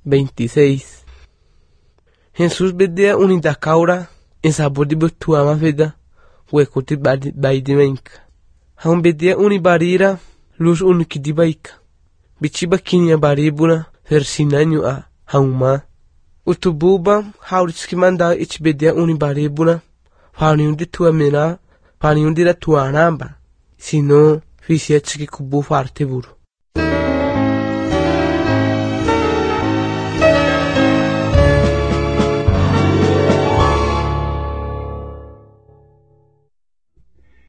26. Jesús bedea unida caura en sabor de botua vida hueco de baidimenka. Haun bedea unibarira luz uniki di baika. Bichiba kinya baribuna versinanyo a hauma. Utububa hauriski manda ich bedea unibaribuna faniun de tua mena faniun de tua namba. Sino fisietski kubu farte buru.